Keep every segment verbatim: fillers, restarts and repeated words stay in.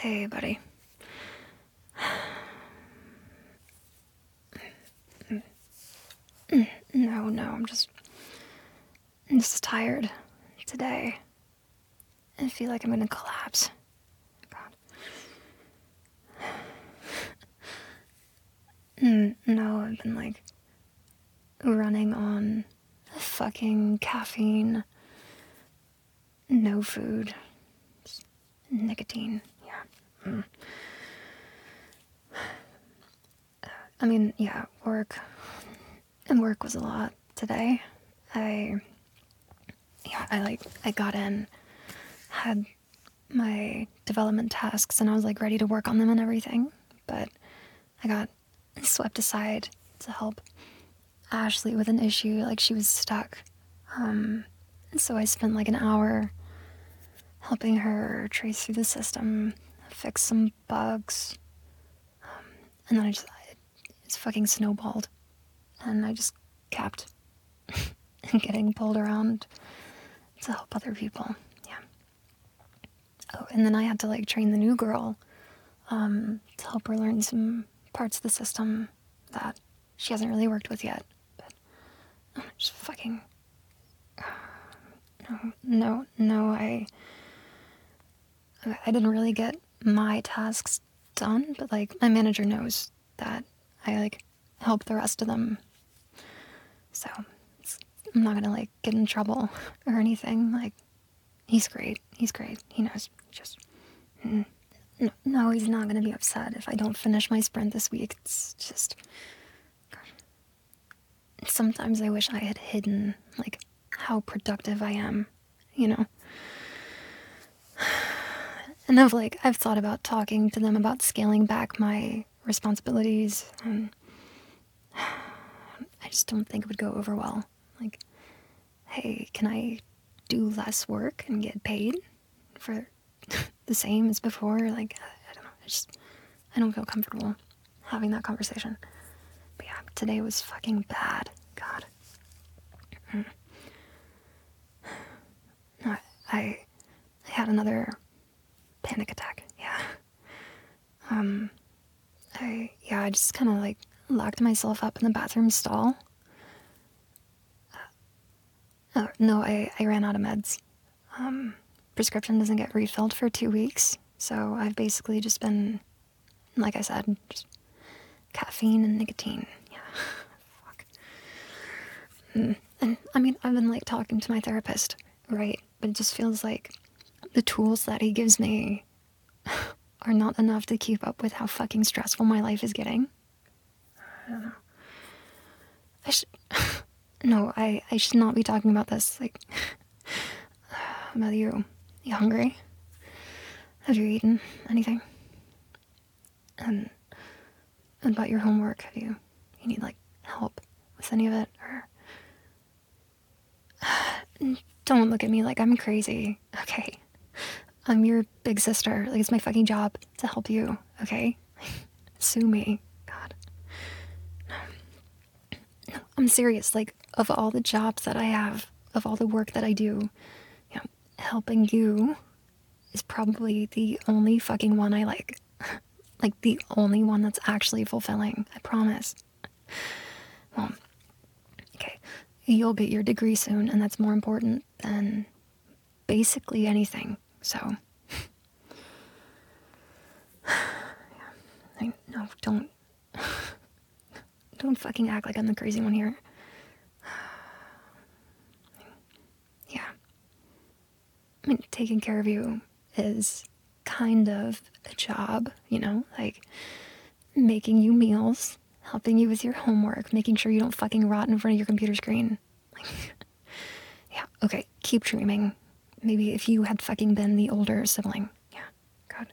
Hey, buddy. No, no, I'm just. I'm just tired today. I feel like I'm gonna collapse. God. Mm, no, I've been like running on fucking caffeine, no food, just nicotine. Yeah. Mm. I mean, yeah, work. And work was a lot today. I. Yeah, I like. I got in, had my development tasks, and I was like ready to work on them and everything. But I got swept aside to help Ashley with an issue. Like, she was stuck. Um, and so I spent like an hour helping her trace through the system, fix some bugs. Um, and then I just, it's fucking snowballed. And I just kept getting pulled around to help other people. Yeah. Oh, and then I had to like train the new girl um, to help her learn some parts of the system that she hasn't really worked with yet. But oh, just fucking no, no, no. I I didn't really get my tasks done, but like my manager knows that I like help the rest of them. So it's, I'm not gonna like get in trouble or anything. Like he's great. He's great. He knows. Just mm, no, no, he's not gonna be upset if I don't finish my sprint this week. It's just sometimes I wish I had hidden like how productive I am, you know. And I've like I've thought about talking to them about scaling back my responsibilities, and I just don't think it would go over well. Like, hey, can I do less work and get paid for the same as before? Like, I don't know. I just I don't feel comfortable having that conversation. But yeah, today was fucking bad. God. Mm. I I had another panic attack. Yeah. Um. I yeah. I just kind of like locked myself up in the bathroom stall. Oh, no, I, I ran out of meds. Um, prescription doesn't get refilled for two weeks, so I've basically just been, like I said, just caffeine and nicotine. Yeah, fuck. Mm. And I mean, I've been like talking to my therapist, right? But it just feels like the tools that he gives me are not enough to keep up with how fucking stressful my life is getting. I don't know. I should. No, I, I should not be talking about this. Like, about you. You hungry? Have you eaten anything? And about your homework, have you, you need like help with any of it? Or don't look at me like I'm crazy, okay? I'm your big sister. Like, it's my fucking job to help you, okay? Sue me. God. No, I'm serious. Like, of all the jobs that I have, of all the work that I do, you know, helping you is probably the only fucking one I like. Like, the only one that's actually fulfilling. I promise. Well, okay. You'll get your degree soon, and that's more important than basically anything. So, I, no, don't, don't fucking act like I'm the crazy one here. Yeah. I mean, taking care of you is kind of a job, you know? Like, making you meals, helping you with your homework, making sure you don't fucking rot in front of your computer screen. Like, yeah, okay, keep dreaming. Maybe if you had fucking been the older sibling. Yeah, God.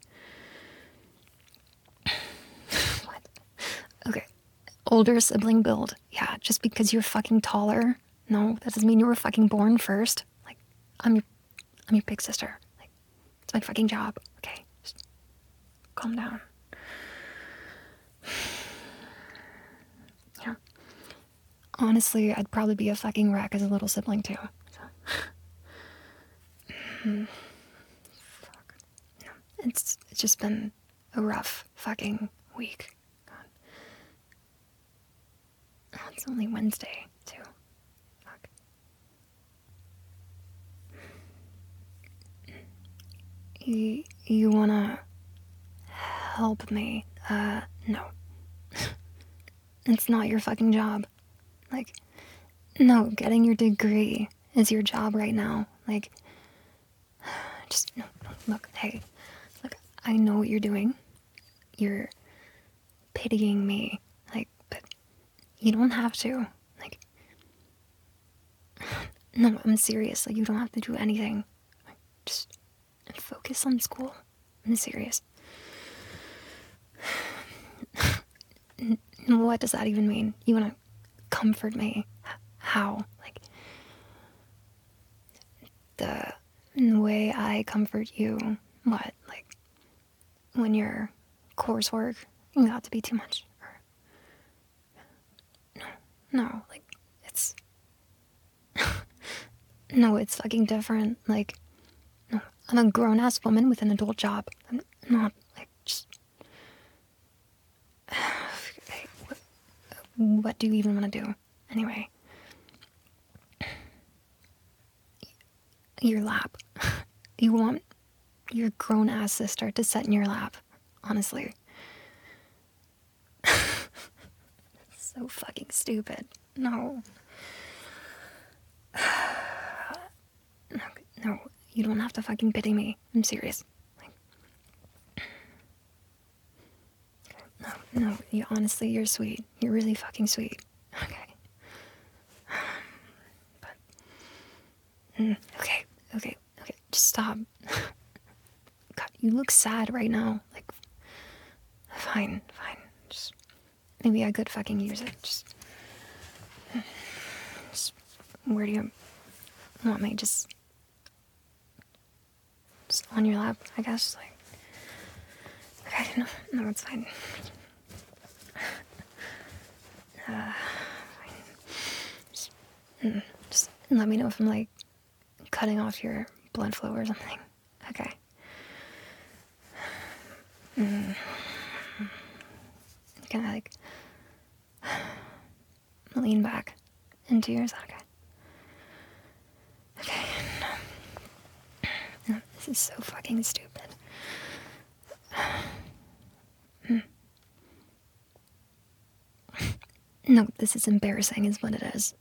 What? Okay, older sibling build. Yeah, just because you're fucking taller. No, that doesn't mean you were fucking born first. Like, I'm your, I'm your big sister. Like, it's my fucking job. Okay, just calm down. Yeah. Honestly, I'd probably be a fucking wreck as a little sibling too. So. Mm. Fuck. No, it's it's it's just been a rough fucking week. God. Oh, it's only Wednesday, too. Fuck. You, you wanna help me? Uh, no. It's not your fucking job. Like, no, getting your degree is your job right now. Like, just, no, no, look, hey, look, I know what you're doing. You're pitying me, like, but you don't have to. Like, no, I'm serious. Like, you don't have to do anything. Like, just focus on school. I'm serious. What does that even mean? You want to comfort me? How? Like, the way I comfort you. What? Like, when your coursework got to be too much? Or, no, no, like, it's... no, it's fucking different. Like, no, I'm a grown-ass woman with an adult job. I'm not, like, just... Hey, what, what do you even want to do? Anyway. Your lap. You want your grown-ass sister to sit in your lap. Honestly. So fucking stupid. No. No, no, you don't have to fucking pity me. I'm serious. Like, no, no, you honestly, you're sweet. You're really fucking sweet. Okay. But, mm, okay, okay, okay, just stop. God, you look sad right now. Like, fine, fine. Just, maybe I could fucking use it. Just, just where do you want me? Just, just on your lap, I guess. Like, okay, no, no, it's fine. Uh, fine. Just, mm, just let me know if I'm like cutting off your blood flow or something. Okay. Mm. Can I like lean back into yours? Okay. Okay. No. No, this is so fucking stupid. Mm. No, this is embarrassing, is what it is.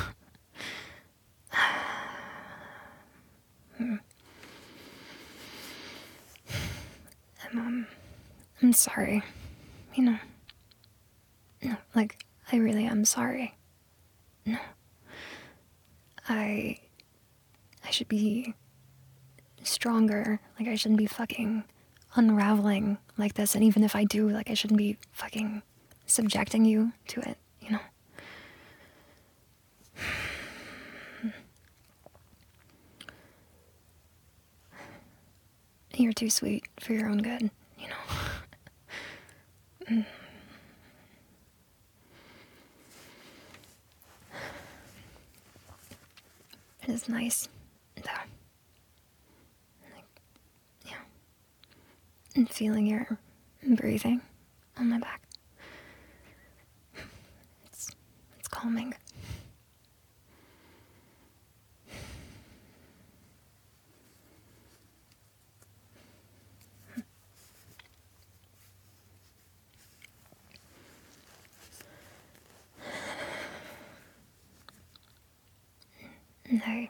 mm. I'm, um, I'm sorry. You know. No, like, I really am sorry. No. I... I should be stronger. Like, I shouldn't be fucking unraveling like this. And even if I do, like, I shouldn't be fucking subjecting you to it, you know? You're too sweet for your own good, you know? mm. It is nice, though. Like, yeah. And feeling your breathing on my back. It's, it's calming. Hey,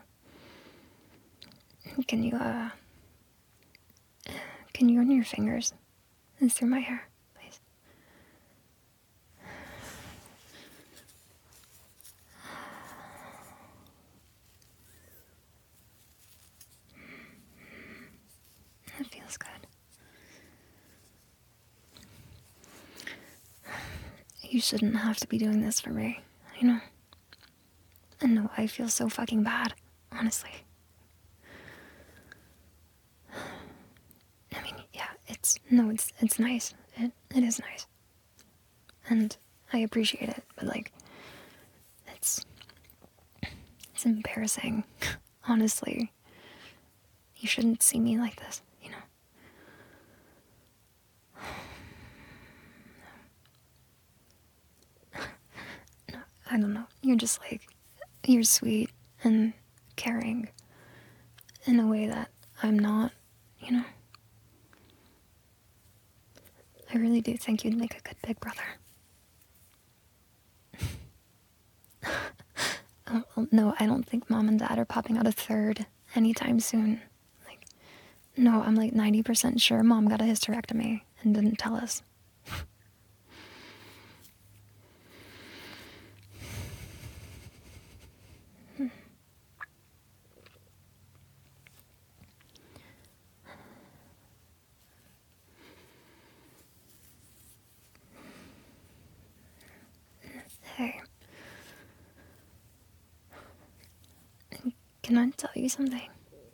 can you, uh, can you run your fingers through my hair, please? That feels good. You shouldn't have to be doing this for me, you know? I know I feel so fucking bad, honestly. I mean, yeah, it's, no, it's, it's nice. It, it is nice. And I appreciate it, but like, it's, it's embarrassing, honestly. You shouldn't see me like this, you know? I don't know. You're just like, you're sweet and caring in a way that I'm not, you know? I really do think you'd make a good big brother. Oh, well, no, I don't think mom and dad are popping out a third anytime soon. Like, no, I'm like ninety percent sure mom got a hysterectomy and didn't tell us. Hey, can I tell you something?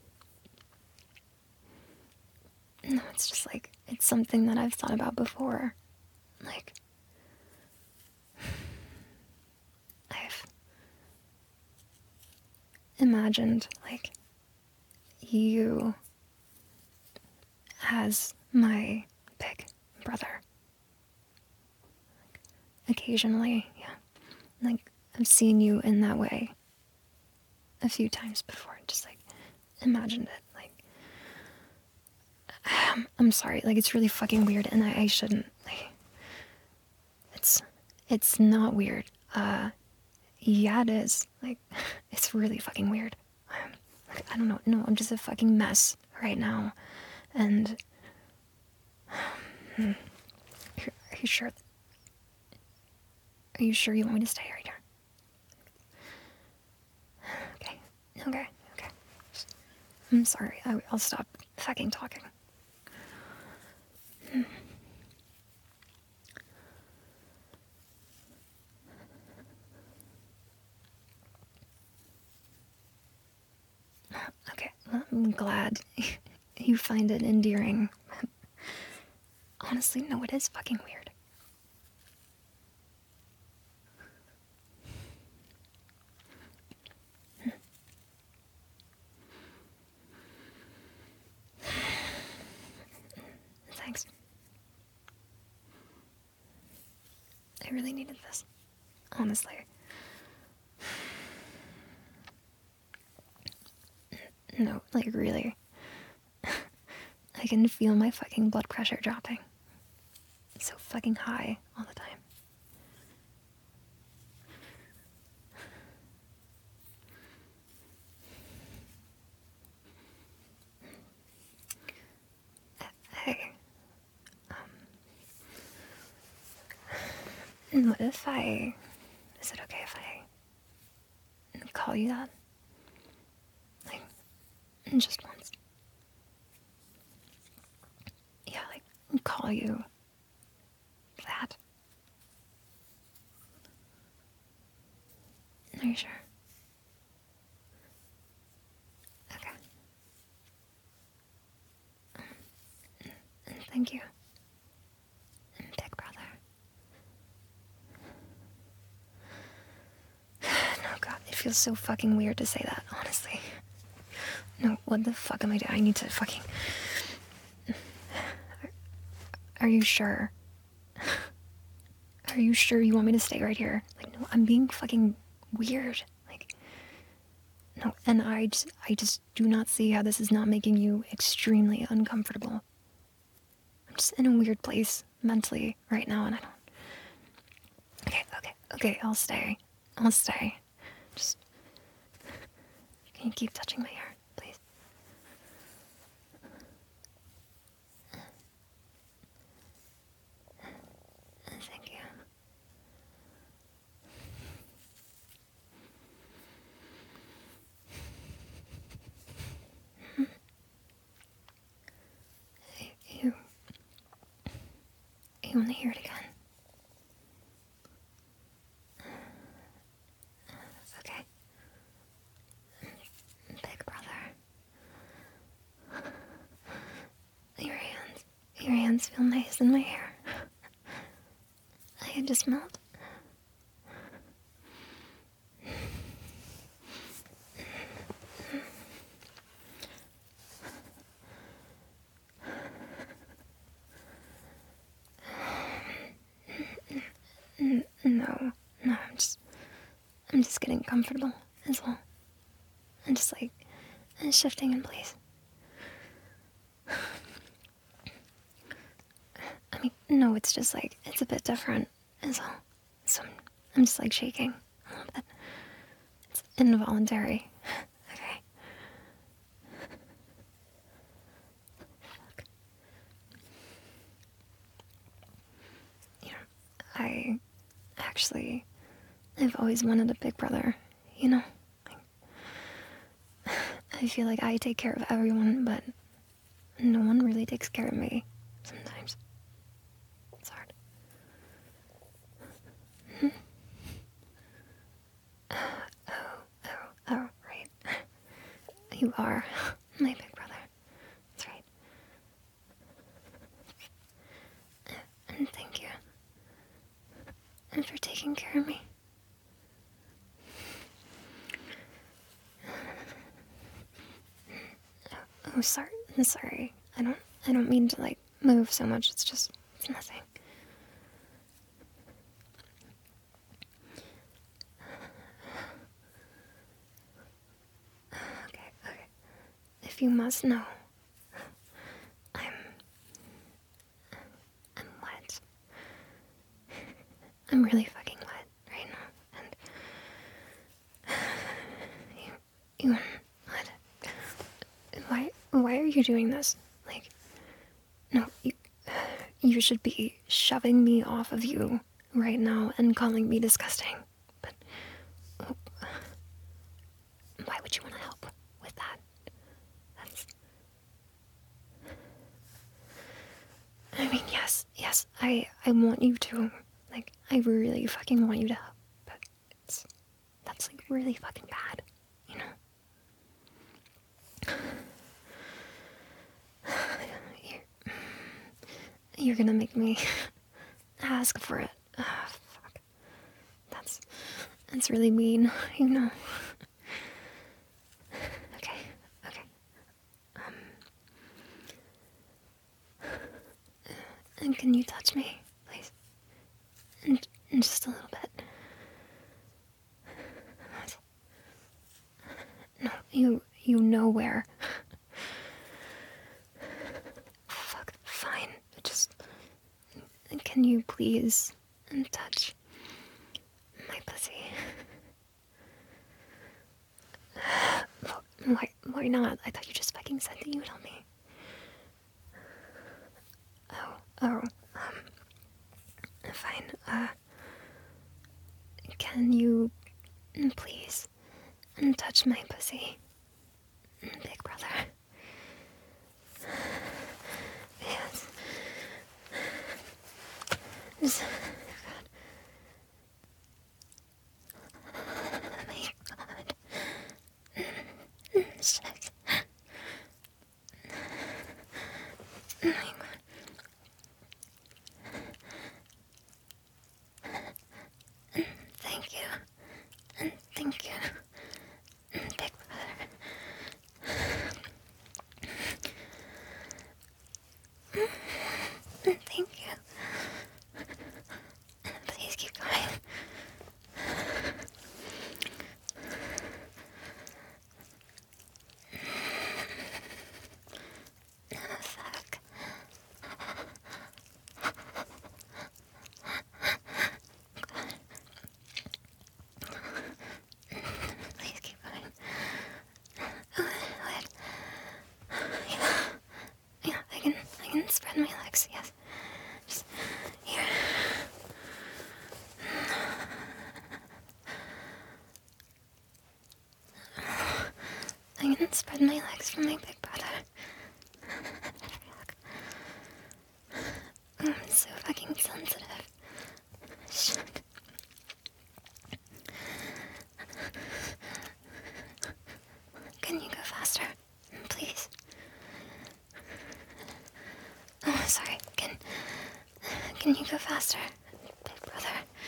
No, it's just like, it's something that I've thought about before. Like, I've imagined, like, you as my big brother. Occasionally, yeah. Like, I've seen you in that way a few times before. Just like, imagined it. Like, I'm, I'm sorry. Like, it's really fucking weird, and I, I shouldn't. Like, it's, it's not weird. Uh, yeah, it is. Like, it's really fucking weird. Um, like, I don't know. No, I'm just a fucking mess right now, and hmm, are you sure? Are you sure you want me to stay right here? Okay. Okay. Okay. I'm sorry. I, I'll stop fucking talking. Hmm. Okay. Well, I'm glad you find it endearing. Honestly, no, it is fucking weird. Thanks. I really needed this. Honestly. No, like really. I can feel my fucking blood pressure dropping. It's so fucking high all the time. Hey. Um, what if I... Is it okay if I call you that? Like, just once. Yeah, like, call you that. Are you sure? Okay. And thank you. Big brother. No, God, it feels so fucking weird to say that, honestly. No, what the fuck am I doing? I need to fucking... Are you sure? Are you sure you want me to stay right here? Like, no, I'm being fucking weird. Like, no, and I just, I just do not see how this is not making you extremely uncomfortable. I'm just in a weird place mentally right now, and I don't... Okay, okay, okay, I'll stay. I'll stay. Just... Can you keep touching my hair, please? Thank you. You... You want to hear it again? Okay. Big brother. Your hands. Your hands feel nice in my hair. I had just melt. No, no, I'm just... I'm just getting comfortable as well. And just like and shifting in place. I mean, no, it's just like, it's a bit different as well. So I'm, I'm just like shaking a little bit. It's involuntary. Okay. Fuck. You know, I actually, I've always wanted a big brother, you know? Like, I feel like I take care of everyone, but no one really takes care of me sometimes. It's hard. Hmm? Oh, oh, oh, right. You are my big brother. That's right. And thank you. And for taking care of me. Oh, sorry. I'm sorry. I don't I don't mean to like move so much. It's just it's nothing. Okay, okay. If you must know, I'm I'm wet. I'm really fucking wet right now. And you you what? Why why are you doing this? Like, no, you you should be shoving me off of you right now and calling me disgusting. But oh, why would you want to help with that? That's. I mean, yes, yes, I I want you to. Like, I really fucking want you to help. But it's that's like really fucking bad, you know. You're, you're gonna make me ask for it. Uh, fuck. That's that's really mean, you know. Okay, okay. Um, and can you touch me, please? And, and just a little bit. No, you you know where. Fuck. Fine. Just can you please touch my pussy? Why, why not? I thought you just fucking said that you would help me. Oh, oh, um, fine. Uh, can you please touch my pussy, big brother? Yes. Just, God. My God. Shit. My God. Thank you. And thank you, big brother. Thank you. Please keep going. Oh, fuck. Please keep going. Oh, wait. Yeah. Yeah, I can, I can spread my legs, yes. Just here. I can spread my legs for my big brother. I'm so fucking sensitive. Shit. Can you go faster? Please. Oh, sorry. Can, can you go faster, big brother?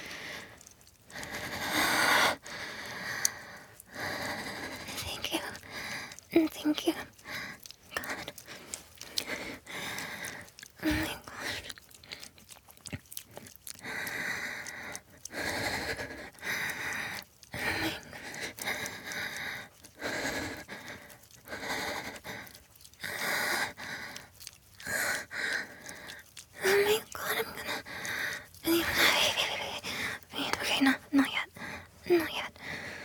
Thank you. Thank you. God. Oh my God. Not yet.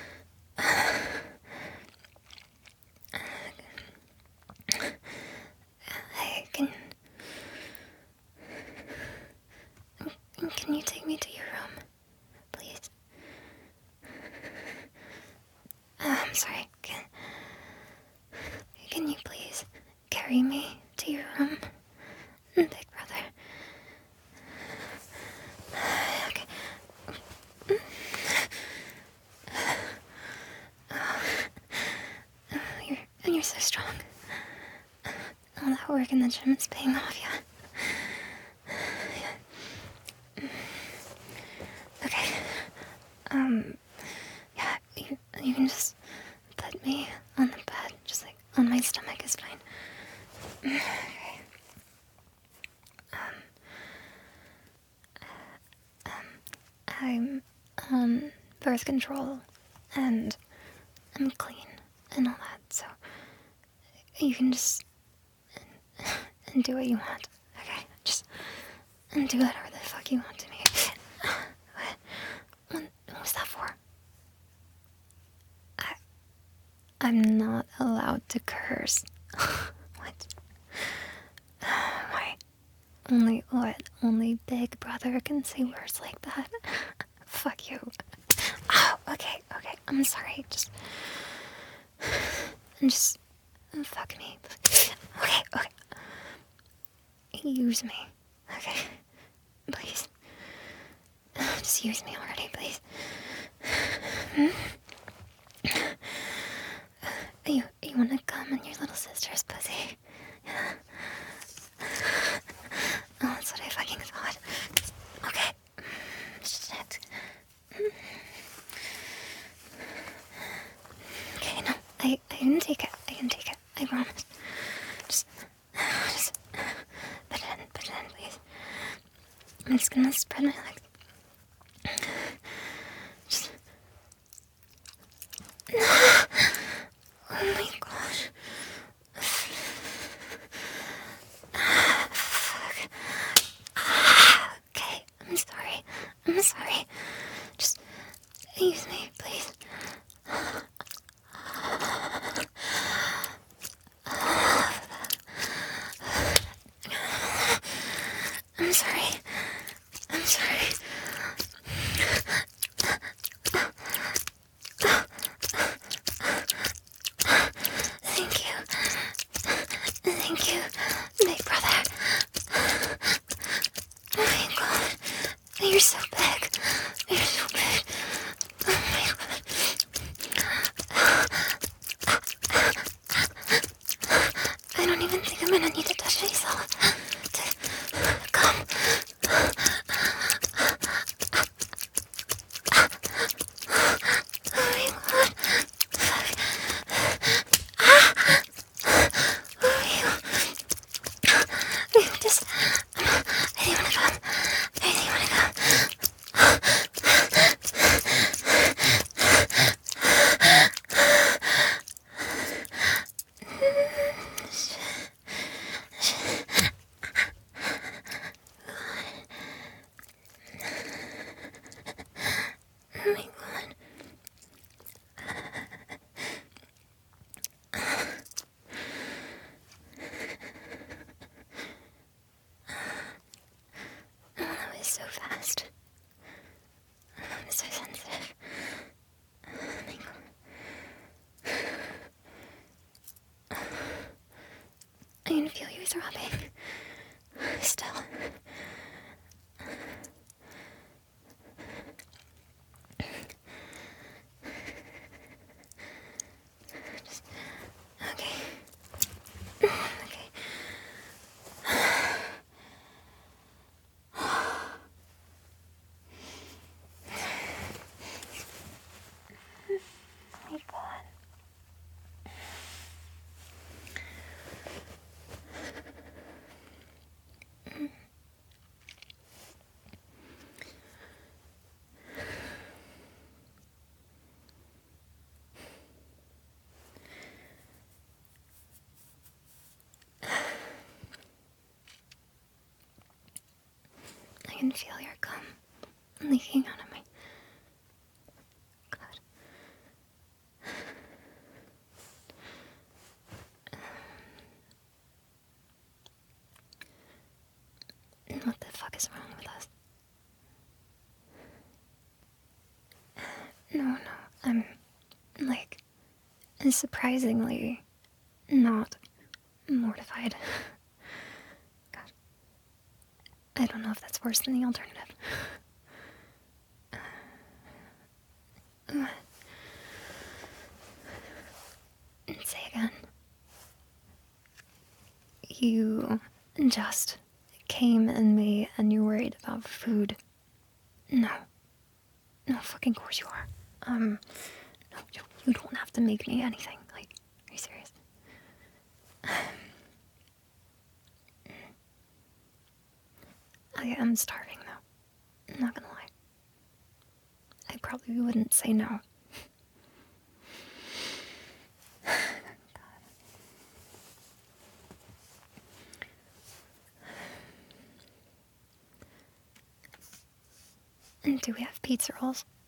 Hey, can can you take me to your room, please? Uh, I'm sorry. Can can you please carry me to your room, Big Brother? Okay. Oh, you're you're so strong. All that work in the gym is paying off, yeah. Okay. Um. Yeah. You you can just put me on the bed, just like on my stomach is fine. Okay. I'm on birth control and I'm clean and all that, so you can just and do what you want. Okay, just and do whatever the fuck you want to me. What? What, what was that for? I, I'm not allowed to curse. What? Why? Only what? Only Big Brother can say words like that. Fuck you. Oh, okay, okay. I'm sorry. Just, just fuck me. Okay, okay. Use me. Okay, please. Just use me already, please. Hmm? You, you wanna come in your little sister's pussy? Yeah. Oh, that's what I fucking thought. Okay. Shit. Okay, no, I, I can take it. I can take it. I promise. Just, just put it in, put it in, please. I'm just gonna spread my legs. Just. Oh my gosh. Fuck. Okay, I'm sorry. I'm sorry. Just use me, please. I'm sorry. I'm sorry. Thank you. Thank you, Big Brother. Oh my god. You're so big. You're so big. Oh my god. I don't even think I'm gonna need to touch myself to come. Oh my god. Just, I really wanna come. I really wanna come. Oh my god. Oh, that was so fast. I'm so sensitive. Oh my god. I can feel you throbbing. Still. Just, okay. Okay. Oh my god. I can feel your cum leaking out of my. no. I'm, like, surprisingly not mortified. God. I don't know if that's worse than the alternative. Uh, say again. You just came in me and you're worried about food. No. No, fucking course you are. Um, no, you, you don't have to make me anything. Like, are you serious? I am starving, though. I'm not gonna lie. I probably wouldn't say no. And do we have pizza rolls?